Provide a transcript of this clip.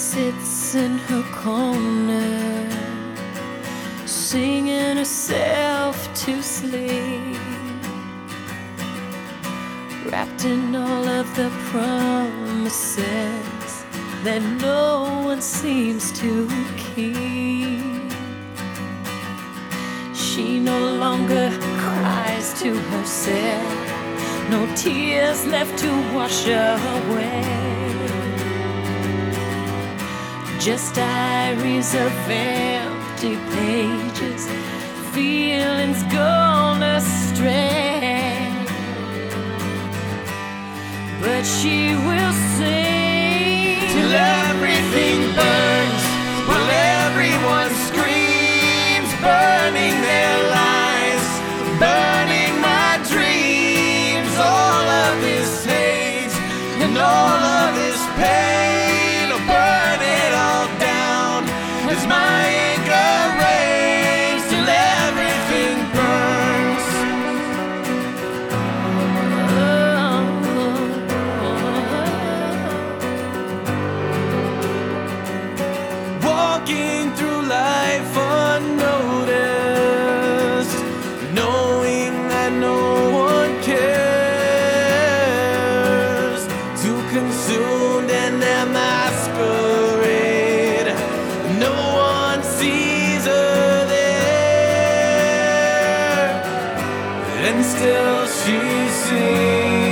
sits in her corner, singing herself to sleep, wrapped in all of the promises that no one seems to keep. She no longer cries to herself, no tears left to wash away, just diaries of empty pages, feelings gone astray. But she will sing till everything burns, while everyone screams, burning their lives, burning my dreams. All of this hate and all of this pain, oh, burn it all down as my anger rains till everything burns. Walking through life unnoticed, knowing that no one cares, too consumed in their masquerade, no one sees her there, and still she sings.